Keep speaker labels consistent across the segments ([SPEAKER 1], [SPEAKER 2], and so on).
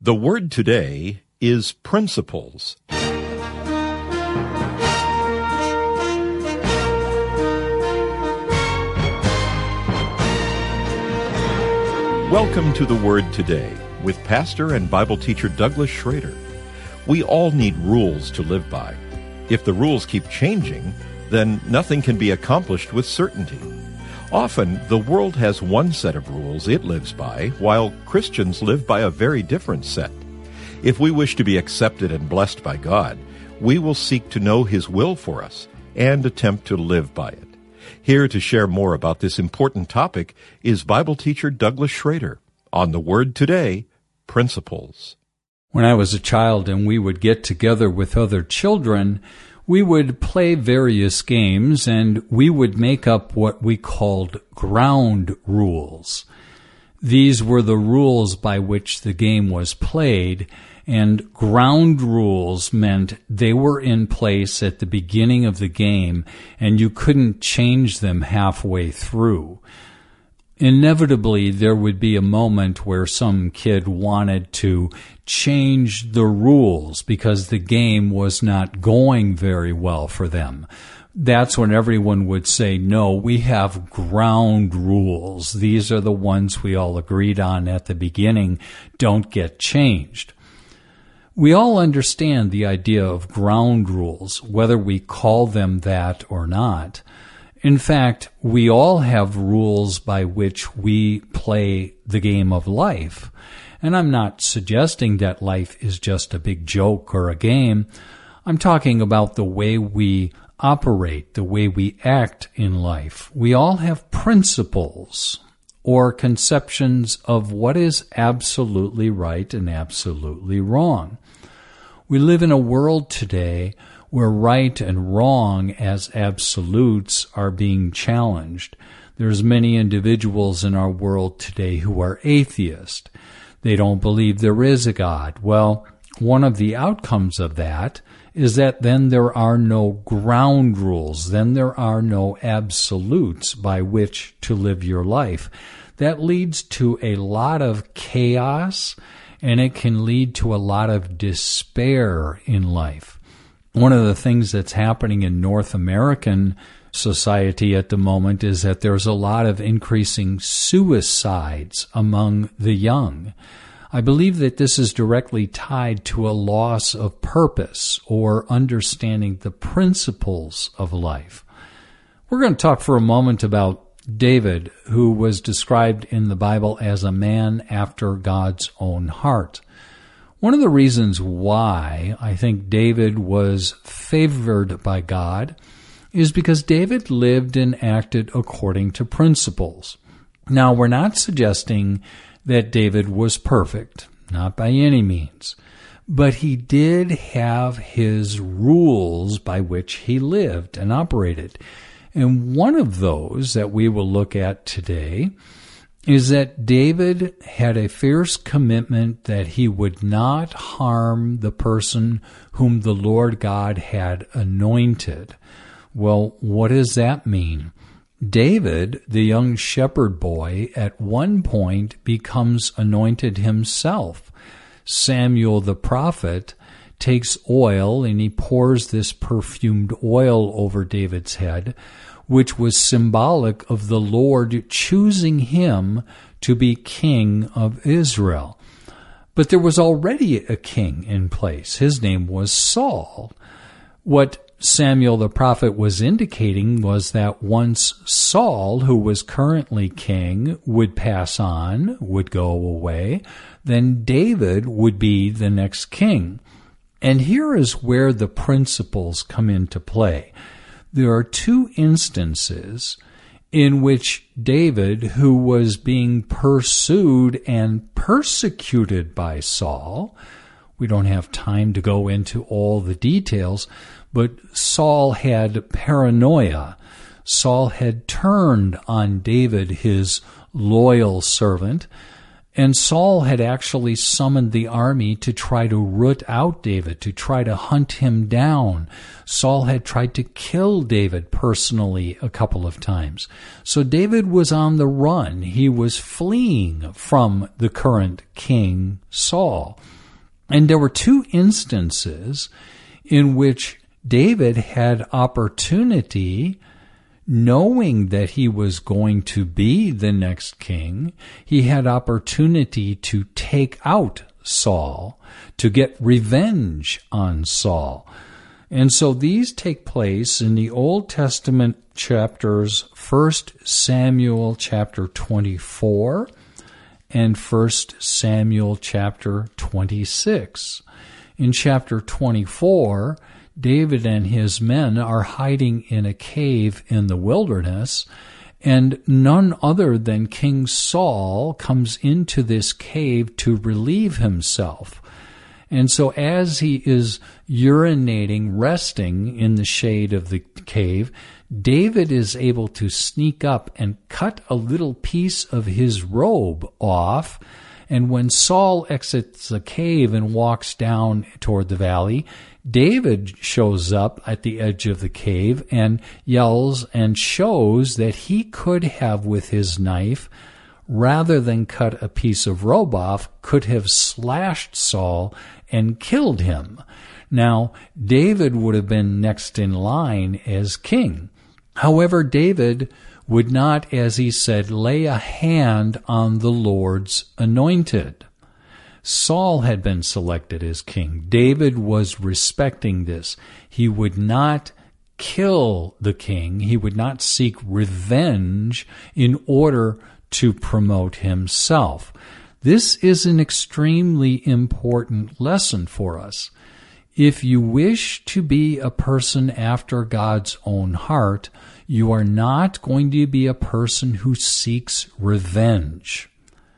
[SPEAKER 1] The word today is principles. Welcome to the Word Today with pastor and Bible teacher Douglas Schrader. We all need rules to live by. If the rules keep changing, then nothing can be accomplished with certainty. Often, the world has one set of rules it lives by, while Christians live by a very different set. If we wish to be accepted and blessed by God, we will seek to know His will for us and attempt to live by it. Here to share more about this important topic is Bible teacher Douglas Schrader on the Word Today, Principles.
[SPEAKER 2] When I was a child and we would get together with other children, we would play various games and we would make up what we called ground rules. These were the rules by which the game was played, and ground rules meant they were in place at the beginning of the game and you couldn't change them halfway through. Inevitably, there would be a moment where some kid wanted to change the rules because the game was not going very well for them. That's when everyone would say, no, we have ground rules. These are the ones we all agreed on at the beginning. Don't get changed. We all understand the idea of ground rules, whether we call them that or not. In fact, we all have rules by which we play the game of life. And I'm not suggesting that life is just a big joke or a game. I'm talking about the way we operate, the way we act in life. We all have principles or conceptions of what is absolutely right and absolutely wrong. We live in a world today where right and wrong as absolutes are being challenged. There's many individuals in our world today who are atheist. They don't believe there is a God. Well, one of the outcomes of that is that then there are no ground rules. Then there are no absolutes by which to live your life. That leads to a lot of chaos, and it can lead to a lot of despair in life. One of the things that's happening in North American society at the moment is that there's a lot of increasing suicides among the young. I believe that this is directly tied to a loss of purpose or understanding the principles of life. We're going to talk for a moment about David, who was described in the Bible as a man after God's own heart. One of the reasons why I think David was favored by God is because David lived and acted according to principles. Now, we're not suggesting that David was perfect, not by any means, but he did have his rules by which he lived and operated. And one of those that we will look at today is that David had a fierce commitment that he would not harm the person whom the Lord God had anointed. Well, what does that mean? David, the young shepherd boy, at one point becomes anointed himself. Samuel the prophet takes oil and he pours this perfumed oil over David's head, which was symbolic of the Lord choosing him to be king of Israel. But there was already a king in place. His name was Saul. What Samuel the prophet was indicating was that once Saul, who was currently king, would pass on, would go away, then David would be the next king. And here is where the principles come into play. There are two instances in which David, who was being pursued and persecuted by Saul, we don't have time to go into all the details, but Saul had paranoia. Saul had turned on David, his loyal servant, And Saul had actually summoned the army to try to root out David, to try to hunt him down. Saul had tried to kill David personally a couple of times. So David was on the run. He was fleeing from the current king, Saul. And there were two instances in which David had opportunity, knowing that he was going to be the next king. He had opportunity to take out Saul, to get revenge on Saul. And so these take place in the Old Testament chapters, 1 Samuel chapter 24 and 1 Samuel chapter 26. In chapter 24, David and his men are hiding in a cave in the wilderness, and none other than King Saul comes into this cave to relieve himself. And so as he is urinating, resting in the shade of the cave, David is able to sneak up and cut a little piece of his robe off. And when Saul exits the cave and walks down toward the valley, David shows up at the edge of the cave and yells and shows that he could have, with his knife, rather than cut a piece of robe off, could have slashed Saul and killed him. Now, David would have been next in line as king. However, David would not, as he said, lay a hand on the Lord's anointed. Saul had been selected as king. David was respecting this. He would not kill the king. He would not seek revenge in order to promote himself. This is an extremely important lesson for us. If you wish to be a person after God's own heart, you are not going to be a person who seeks revenge.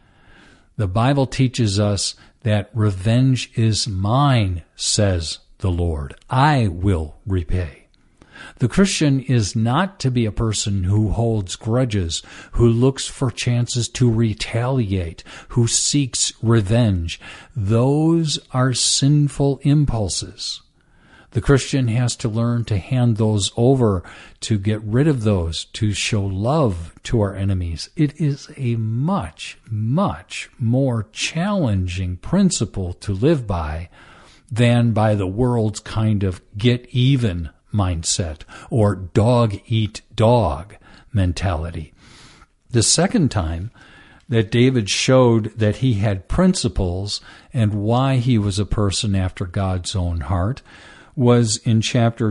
[SPEAKER 2] The Bible teaches us that revenge is mine, says the Lord. I will repay. The Christian is not to be a person who holds grudges, who looks for chances to retaliate, who seeks revenge. Those are sinful impulses. The Christian has to learn to hand those over, to get rid of those, to show love to our enemies. It is a much, much more challenging principle to live by than by the world's kind of get-even mindset or dog-eat-dog mentality. The second time that David showed that he had principles and why he was a person after God's own heart was in chapter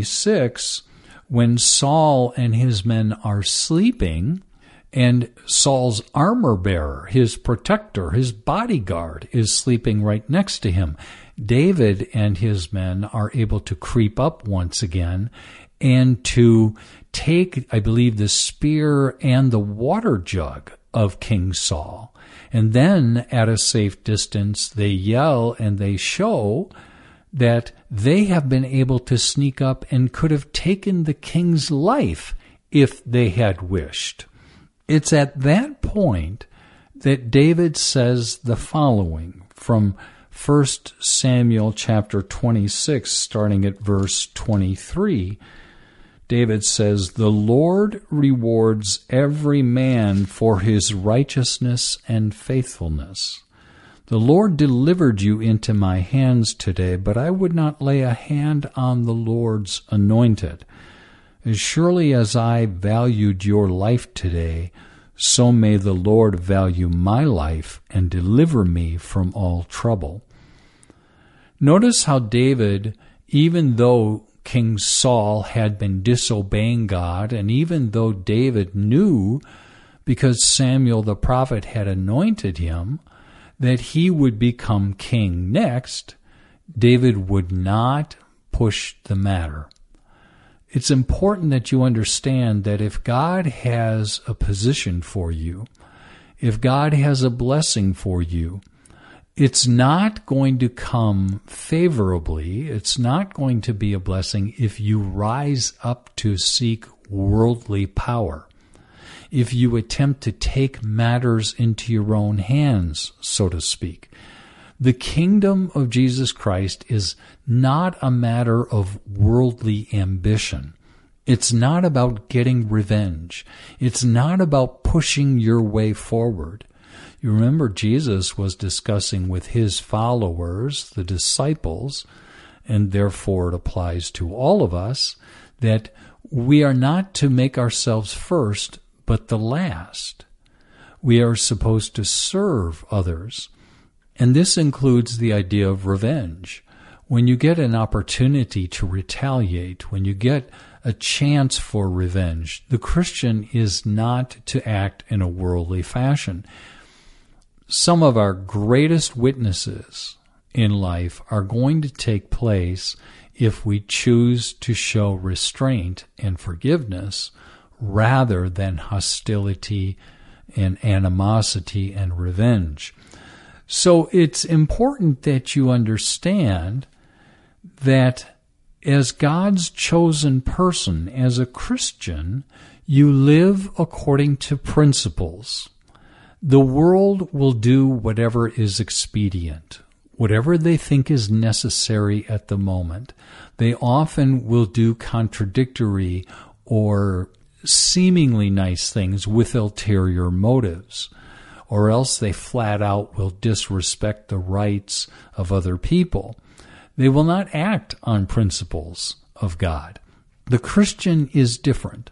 [SPEAKER 2] 26, when Saul and his men are sleeping, and Saul's armor bearer, his protector, his bodyguard, is sleeping right next to him. David and his men are able to creep up once again and to take, I believe, the spear and the water jug of King Saul. And then, at a safe distance, they yell and they show that they have been able to sneak up and could have taken the king's life if they had wished. It's at that point that David says the following from 1 Samuel chapter 26, starting at verse 23. David says, "The Lord rewards every man for his righteousness and faithfulness. The Lord delivered you into my hands today, but I would not lay a hand on the Lord's anointed. As surely as I valued your life today, so may the Lord value my life and deliver me from all trouble." Notice how David, even though King Saul had been disobeying God, and even though David knew, because Samuel the prophet had anointed him, that he would become king next, David would not push the matter. It's important that you understand that if God has a position for you, if God has a blessing for you, it's not going to come favorably. It's not going to be a blessing if you rise up to seek worldly power. if you attempt to take matters into your own hands, so to speak. The kingdom of Jesus Christ is not a matter of worldly ambition. It's not about getting revenge. It's not about pushing your way forward. You remember Jesus was discussing with his followers, the disciples, and therefore it applies to all of us, that we are not to make ourselves first, but the last. We are supposed to serve others. And this includes the idea of revenge. When you get an opportunity to retaliate, when you get a chance for revenge, the Christian is not to act in a worldly fashion. Some of our greatest witnesses in life are going to take place if we choose to show restraint and forgiveness rather than hostility and animosity and revenge. So it's important that you understand that as God's chosen person, as a Christian, you live according to principles. The world will do whatever is expedient, whatever they think is necessary at the moment. They often will do contradictory or seemingly nice things with ulterior motives, or else they flat out will disrespect the rights of other people. They will not act on principles of God. The Christian is different.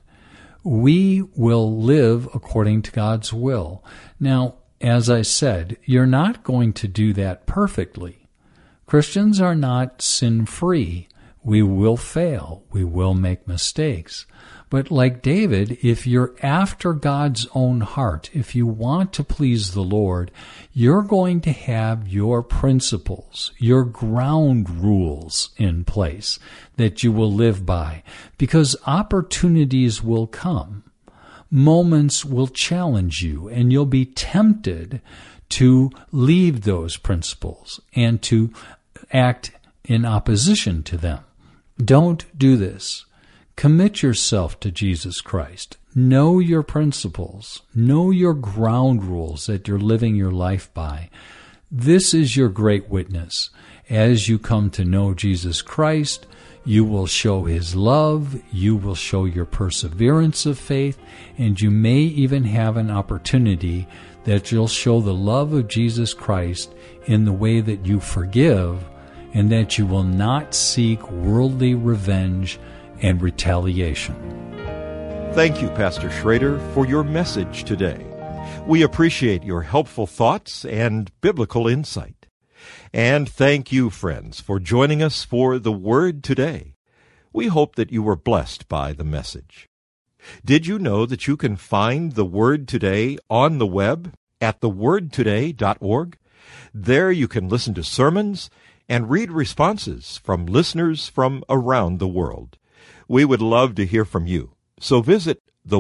[SPEAKER 2] We will live according to God's will. Now, as I said, you're not going to do that perfectly. Christians are not sin-free. We will fail. We will make mistakes. But like David, if you're after God's own heart, if you want to please the Lord, you're going to have your principles, your ground rules in place that you will live by, because opportunities will come. Moments will challenge you, and you'll be tempted to leave those principles and to act in opposition to them. Don't do this. Commit yourself to Jesus Christ. Know your principles. Know your ground rules that you're living your life by. This is your great witness. As you come to know Jesus Christ, you will show his love, you will show your perseverance of faith, and you may even have an opportunity that you'll show the love of Jesus Christ in the way that you forgive, and that you will not seek worldly revenge and retaliation.
[SPEAKER 1] Thank you, Pastor Schrader, for your message today. We appreciate your helpful thoughts and biblical insight. And thank you, friends, for joining us for The Word Today. We hope that you were blessed by the message. Did you know that you can find The Word Today on the web at thewordtoday.org? There you can listen to sermons and read responses from listeners from around the world. We would love to hear from you, so visit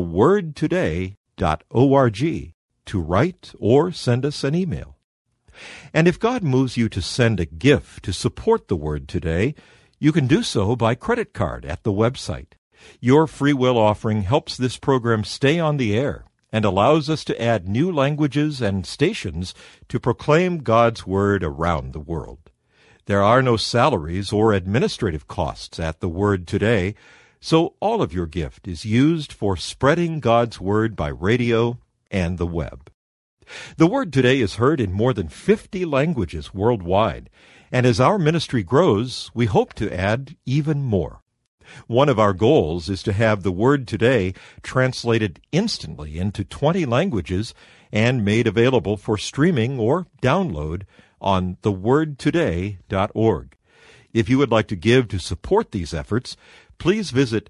[SPEAKER 1] thewordtoday.org to write or send us an email. And if God moves you to send a gift to support the Word Today, you can do so by credit card at the website. Your free will offering helps this program stay on the air and allows us to add new languages and stations to proclaim God's Word around the world. There are no salaries or administrative costs at the Word Today, so all of your gift is used for spreading God's Word by radio and the web. The Word Today is heard in more than 50 languages worldwide, and as our ministry grows, we hope to add even more. One of our goals is to have the Word Today translated instantly into 20 languages and made available for streaming or download on thewordtoday.org. If you would like to give to support these efforts, please visit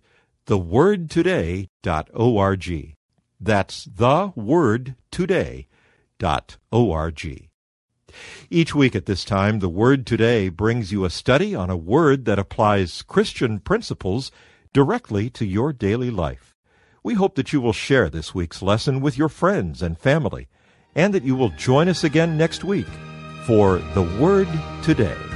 [SPEAKER 1] thewordtoday.org. That's thewordtoday.org. Each week at this time, The Word Today brings you a study on a word that applies Christian principles directly to your daily life. We hope that you will share this week's lesson with your friends and family, and that you will join us again next week for The Word Today.